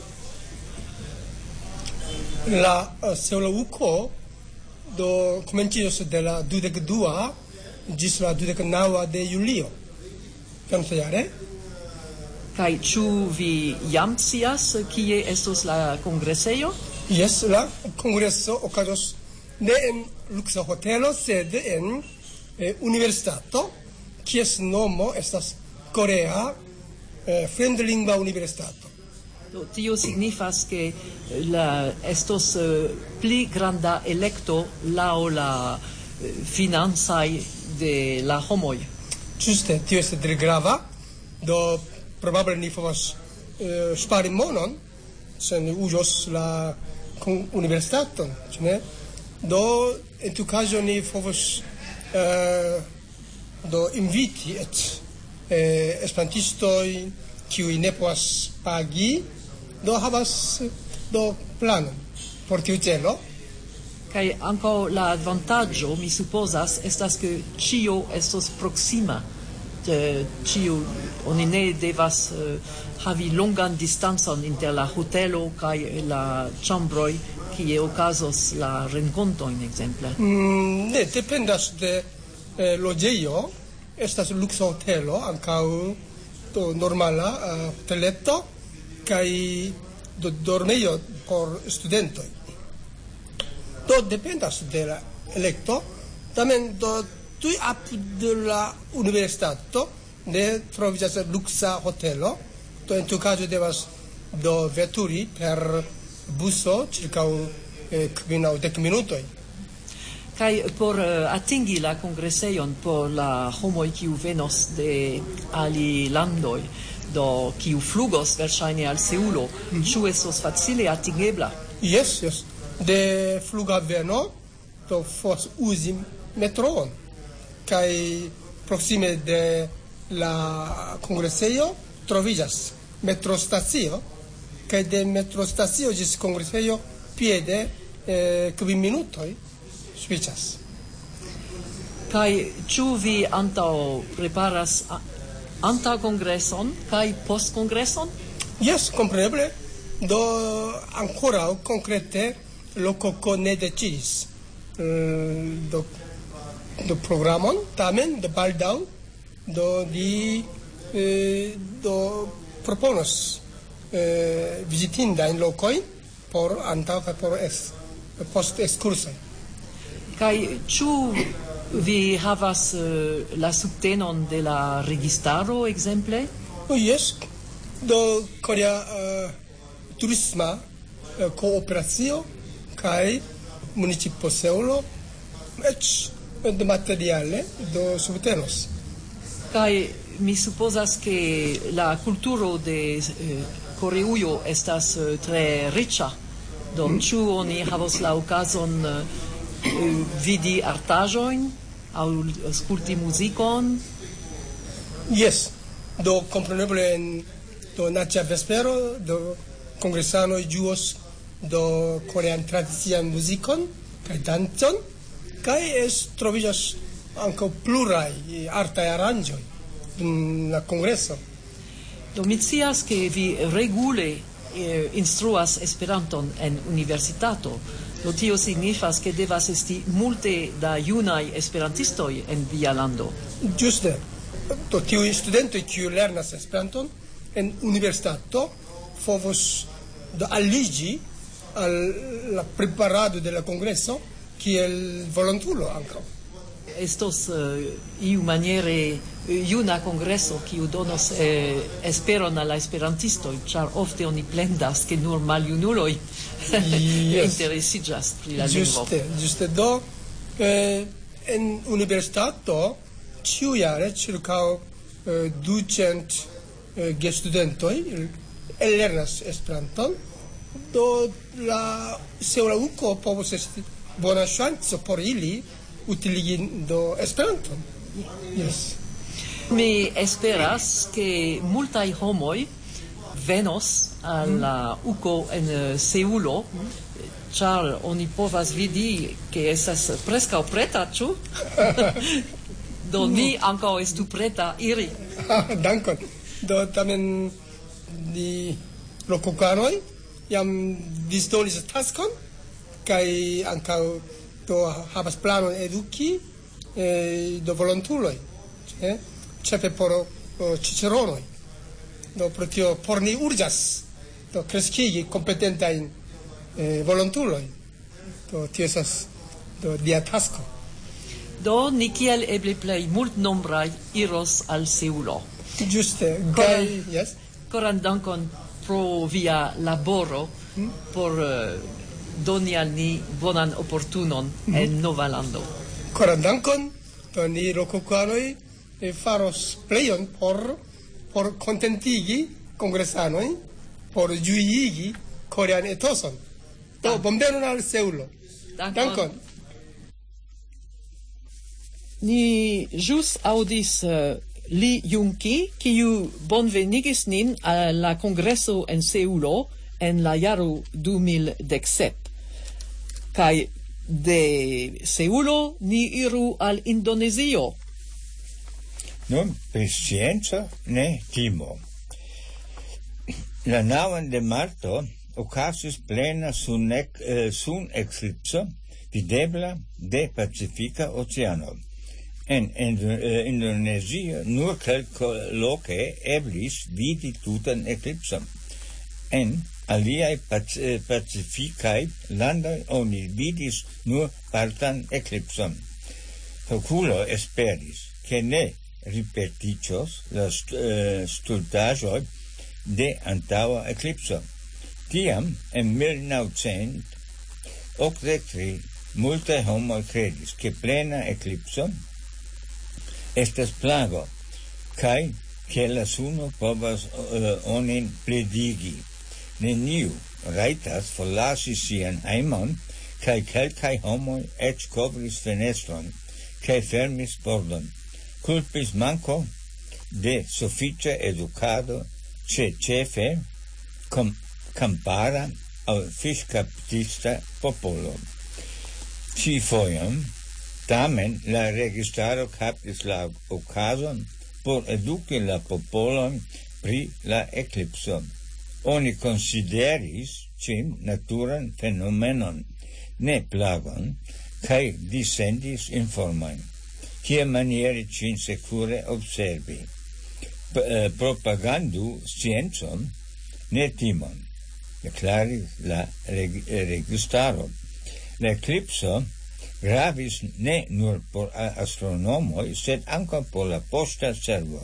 La uh, Seŭlo-uko do komenciĝos de la dudek dua ĝis la dudek naŭa de julio. Venontjare. Kaj ĉu vi jam scias kie estos la kongresejo? Jes, la kongreso okazos ne en luksa hotelo, sed en eh, universitato, kies nomo estas Korea eh, Fremdlingva Universitato. Do, tio signifas ke la estos uh, pli granda elekto laŭ la uh, financaj de la homoj. Ĝuste, tio estas tre grava. Do probable ni povas uh, spari monon, se ni uzos la universitaton, ĉu ne? Do en tiu kazo ni povas uh, do inviti et eh, esperantistoj kiuj ne povas pagi, do havas do planon por tiu celo. Kaj ankaŭ la avantaĝo, mi supozas, estas ke ĉio estos proksima. Ĉiu oni ne devas uh, havi longan distancon inter la hotelo kaj la ĉambroj kie okazos la renkontojn, ekzemple. Mm, ne, dependas de eh, loĝejo. Estas luksa hotelo, ankaŭ do normala uh, hoteleto kaj do dormejo por studentoj. Do dependas de la elekto. Tamen do tuj apud la universitato ne troviĝas luksa hotelo, do en tiu kazo devas do veturi per buso ĉirkaŭ eh, kvin aŭ dek minutoj. Kaj por uh, atingi la kongresejon por la homoj kiu venos de alilandoj, do kiu flugos verŝajne al Seulo, mm-hmm. Ĉu estos facile atingebla? Jes, jes. De flughaveno do fos uzi metroon. Kaj proksime de la kongresejo troviĝas metrostacio, kaj de metrostacio ĝis kongresejo piede eh, kvin minutoj sufiĉas. Kaj ĉu vi antaŭ preparas antaŭ kongreson kaj post kongreson? Jes, kompreneble. Do ankoraŭ konkrete lokoko ne decidis. Mm, do do programon, tamen de baldaŭ do li eh, do proponos eh, vizitindajn lokojn por antaŭ kaj por es, post ekskursoj. Kaj ĉu vi havas uh, la subtenon de la registaro, ekzemple? Oh, jes, do Korea uh, turisma uh, kooperacio kaj municipo Seulo eĉ de materiale do subtenos. Kaj mi supozas ke la kulturo de eh, Koreujo estas eh, tre riĉa. Do mm. ĉu oni havos la okazon eh, vidi artaĵojn aŭ aŭskulti muzikon? Jes, do kompreneble en do nacia vespero do kongresanoj ĝuos do korean tradician muzikon kaj dancon. Kaj es troviĝas ankaŭ pluraj artaj aranĝoj en la kongreso. Do mi scias ke vi regule eh, instruas Esperanton en universitato. Do tio signifas ke devas esti multe da junaj esperantistoj en via lando. Ĝuste. Do tiuj studentoj kiuj lernas Esperanton en universitato povos do aliĝi al la preparado de la kongreso kiel volontulo ankaŭ. estos uh, iu maniere iuna congresso kiu donos eh, esperon al la esperantistoj, ĉar ofte oni plendas ke nur maljunuloj Yes. interesiĝas pri la lingvo. Giuste, giuste. Do, eh, en universitato, ĉiujare ĉirkaŭ eh, ducent eh, gestudentoj ellernas Esperanton. Do, la Seŭla uko povus esti bona ŝanco por ili utiligi do Esperanton. Yes. Mi esperas ke multaj homoj venos al la uko en uh, Seulo, ĉar oni povas vidi ke estas preskaŭ preta, ĉu? Do ni ankaŭ estu preta iri. Dankon. Do tamen ni lokokanoj jam disdonis taskon kaj ankaŭ do havas planon eduki eh, do volontuloj, eh? Ĉefe por uh, ciceronoj. Do pro tio por ni urĝas do kreskigi kompetentajn eh, volontuloj. Do tio estas do dia tasko. Do ni kiel eble plej multnombraj iros al Seulo. Ĝuste, kaj Koran- yes. Koran dankon pro via laboro por uh, doni al ni bonan oportunon en nova lando. Koran dankon, do ni lokokanoj eh, faros plejon por por kontentigi kongresanoj, por ĝuigi korean etoson. Do bonvenon al Seulo. Dankon. Dankon. Ni ĵus aŭdis uh, Li Yun-ki, kiu bonvenigis nin al la kongreso en Seulo en la jaro du mil deksep. Kaj de Seulo ni iru al Indonezio. Nun, pri scienco ne timo. La naŭan de marto okazis plena sun, eh, sun eklipso videbla de Pacifika Oceano. En, en eh, Indonezio nur kelkloke eblis vidi tutan eklipson. En aliaj pac, eh, pacifikaj landoj oni vidis nur partan eklipson. Fakulo esperis ke ne ripetiĝos la st uh, stultaĵoj de antaŭa eklipso. Tiam, en mil novcent okdek tri, multaj homoj kredis ke plena eklipso estas plago, kaj ke la suno povas uh, onin predigi. Neniu rajtas forlasi sian hejmon, kaj kelkaj homoj eĉ kovris fenestron kaj fermis pordon. Culpis manco de sufiĉa edukado ĉe ĉefe com kampara aŭ fiŝkaptista popolo. Ĉi-fojon tamen la registaro kaptis la okazon por eduki la popolon pri la eklipso. Oni konsideris ĝin naturan fenomenon, ne plagon, kaj dissendis informojn. Kie maniere cin secure observi. P eh, propagandu sciencon, ne timon, declaris la reg registaro. La eclipso gravis ne nur por astronomoi, sed anca por la posta servo,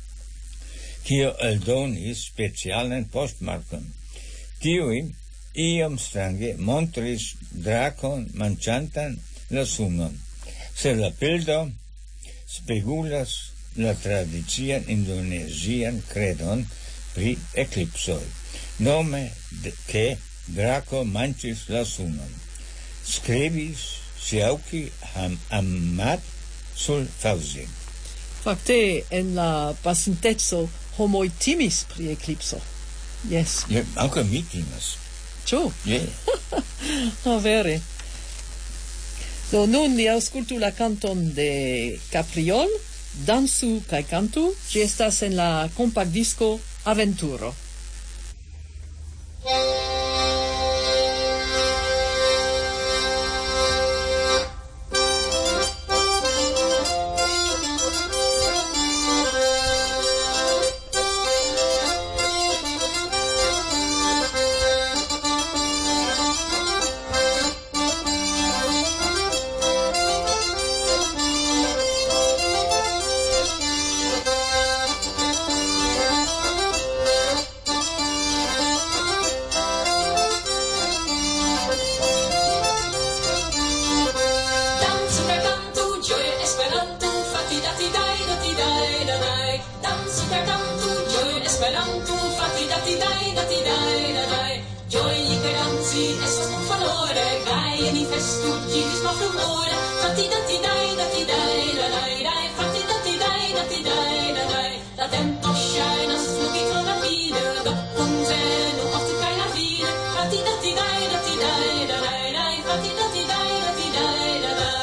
kio eldonis specialan postmarkon. Tiui iom strange montris drakon manchantan la sunon. Se la bildo spegulas la tradician indonesian credon pri eclipsoj, nome che Draco mancis la sunon. Scribis Siauki Ahmad sul Fauzi. Fakte en la pasinteco homoj timis pri eclipso. Yes. Ja, anche mi timas. Ĉu? Yeah. Ah, vere. Do nun ni aŭskultu la kanton de Capriol, Dansu kaj kantu, ĝi estas en la kompaktdisko Aventuro. Thank you. Esperanto, fatti dati dai, dati dai, dai, dai. Gioie che danzi, estas non valore, gai e ni festucci di sma frumore, fatti dati dai, dati dai, dai, dai, dai, fatti dati dai, dati dai, dai, dai. La tempo shine, flugi con la vita, dopo un zeno, ofte kai la vita, fatti dati dai, dati dai, dai, dai, dai, fatti dati dai, dati dai, dai, dai.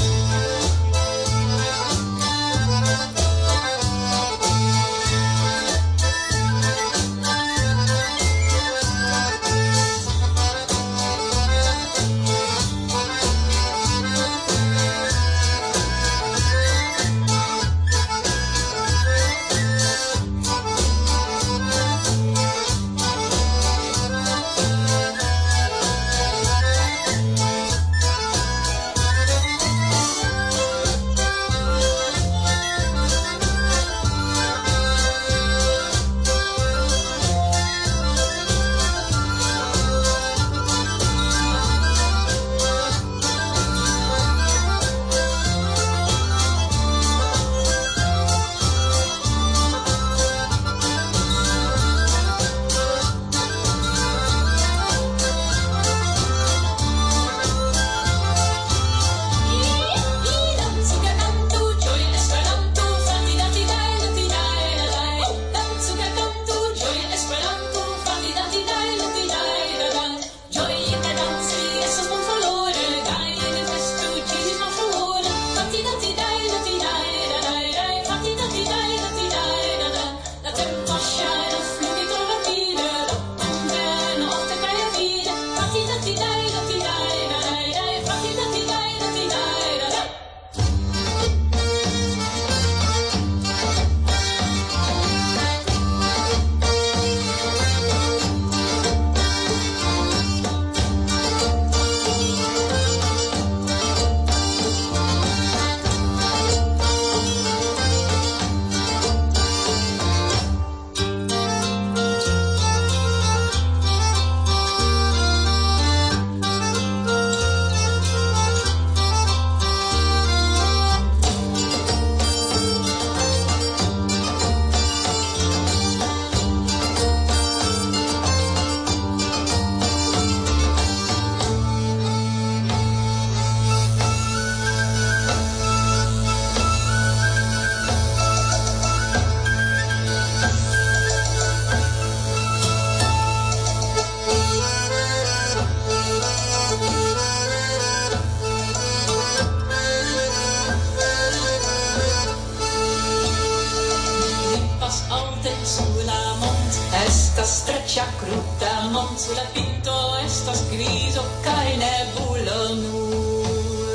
Sulla pinto estas griso kaj nebulo nur.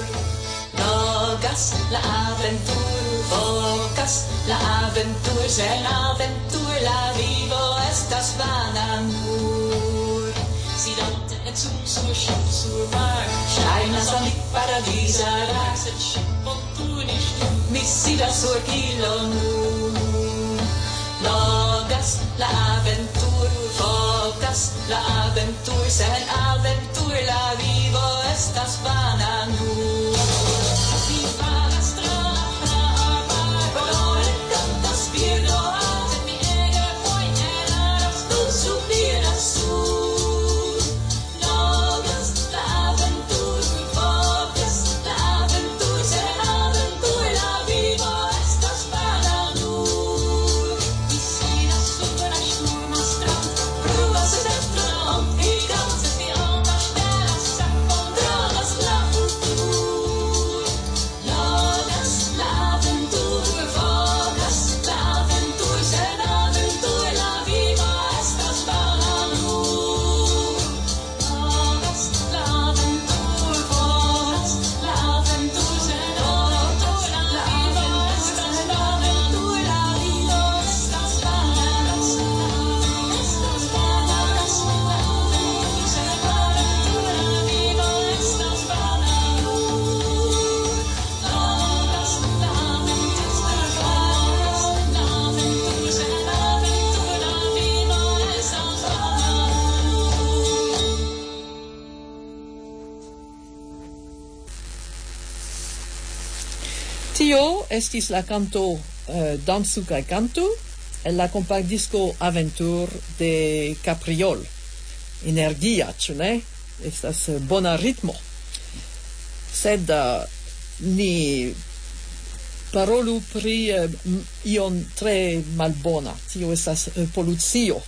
Logas la aventur, vokas la aventur, sen aventur la vivo estas vana nur. Sidante et sum sur ŝip sur mar, ŝajnas al mi paradisa rar, sed ŝipo tunis mi sidas sur kilo nur. Logas la aventur, vokas la aventur, sen aventur la vivo estas vana nur. Vi falas tra la arbaro, colore cantas birdo alt, mi eger pointeras tu subiras sur. Logas la aventur, vokas la aventur, sen aventur la vivo estas vana nur. Vi sidas sur la ŝturma strand, pruvas dentro i danzas vi almas belas, se controlas la futur. Logas la aventur, vokas la aventur, sen aventur la vivo estas vana nur. Logas la aventur, vokas la aventur, sen aventur la vivo estas vana nur. La vivo estas vana nur. Estas vana nur. Sen aventur la vivo estas vana nur. Logas la aventur, vokas la aventur, sen aventur la vivo estas vana nur. Tio estis la canto uh, Dansu kaj Kantu la compagdisco Aventur de Capriol. Energia, ĉu ne? Estas bona ritmo. Sed uh, ni parolu pri uh, ion tre malbona. Tio estas uh, polucio.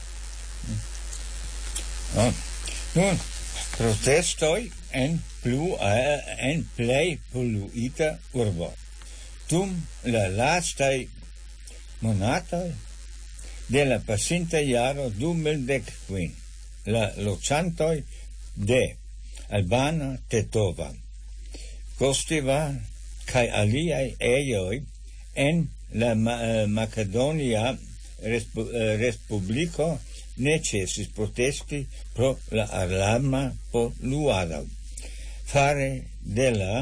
Ah. Nun, protestoj en plu uh, en plej poluita urbo. Dum la lastaj monatoj de la pasinta jaro du mil dek kvin, la loĝantoj de Albana, Tetova, Kostiva kaj aliaj ejoj en la Ma- Makedonia Respu- Respubliko ne ĉesis protesti pro la alarma poluado fare de la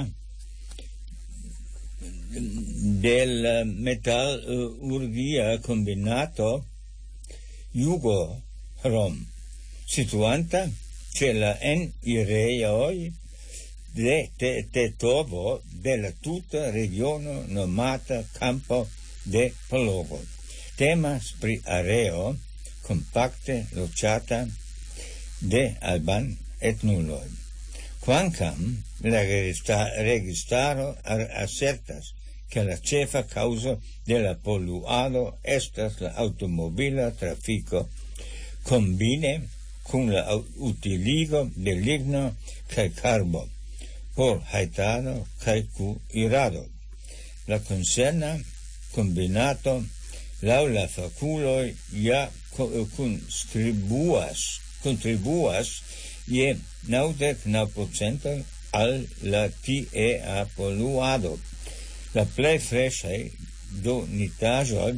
del metalurgia combinato Jugo Rom, situanta ĉe la enirejoj de Tetovo de la tuta regiono nomata Campo de Pologo. Temas pri areo compacte loĝata de alban etnuloj. Kvankam la regista- registaro ar- asertas che la ĉefa causo de la poluado estas la automobila trafiko combine kun la au- utiligo de ligno kaj karbo por hajtado kaj kuirado. La koncerna kombinato laŭ la fakuloj ja ko- kontribuas kontribuas je naŭdek naŭ procento al la tiea poluado. La plej freŝaj donitaĵoj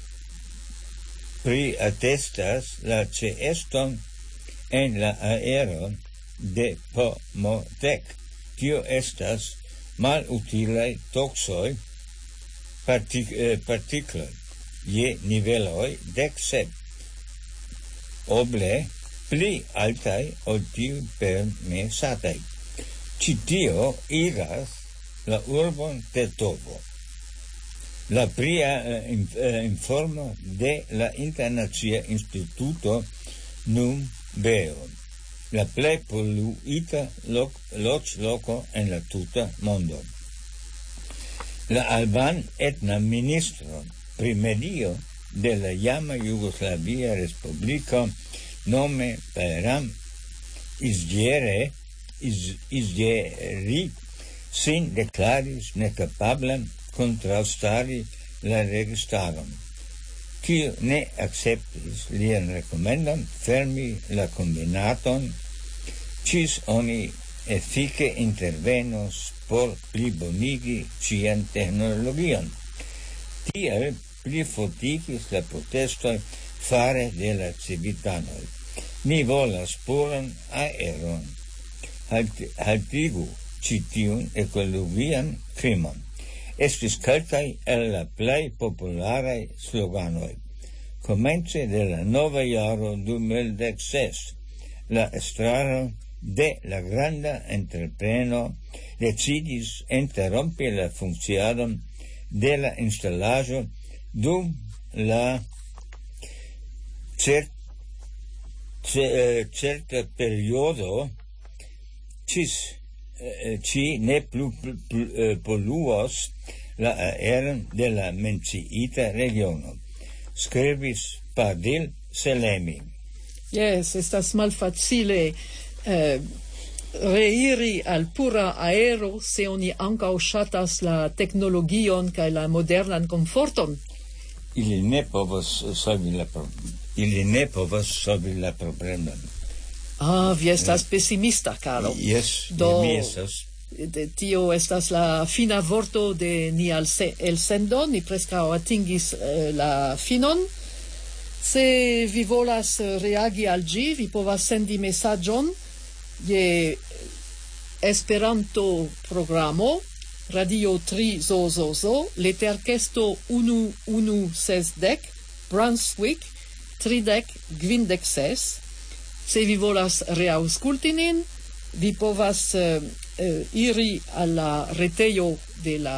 pri atestas la ĉeeston en la aero de Pomodek. Tio estas malutilaj toksoj partic- eh, partikloj je niveloj dek sep. Oble pli altaj ol tiu permesataj. Ĉi tio iras la urbon Tetovo. La pria eh, in- eh, informo de la Internacia Instituto nun veo. La plej poluita loc, loĝloko en la tuta mondo. La alban etna ministro pri medio de la iama Jugoslavia Respubliko nome Bayram Izdiere iz, Izdieri sin deklaris nekapablan kontraŭstari la registaron, kiu ne akceptis lian rekomendon fermi la kombinaton ĝis oni efike intervenos por plibonigi ĝian teknologion. Tiel plifortigis la protestoj fare de la civitanoj. Ni volas puran aeron. Halt, haltigu ĉi tiun ekologian krimon. Estis kelkaj el la plej popularaj sloganoj. Komence de la nova jaro du mil dek ses, la estraro de la granda entrepreno decidis interrompi la funkciadon de la instalaĵo dum la cer, cer, certa periodo cis ci ne plu, plu, plu eh, poluos la aeron de la menciita regiono. Scribis Padil Selemi. Yes, estas malfacile eh, reiri al pura aero se oni ankaŭ ŝatas la teknologion kaj la modernan komforton. Ili ne povas solvi la pro- ili ne povas solvi la problemon. Ah, vi estas pesimista, Carlo. Yes, Do, mi estas. de, tio estas la fina vorto de nia else- elsendo, ni preskaŭ atingis eh, la finon. Se vi volas eh, reagi al ĝi, vi povas sendi mesaĝon je Esperanto programo Radio tri zo zo zo, leterkesto unu unu sesdek, Brunswick tridek kvindek ses. Se vi volas reaŭskulti nin, vi povas uh, uh, iri al la retejo de la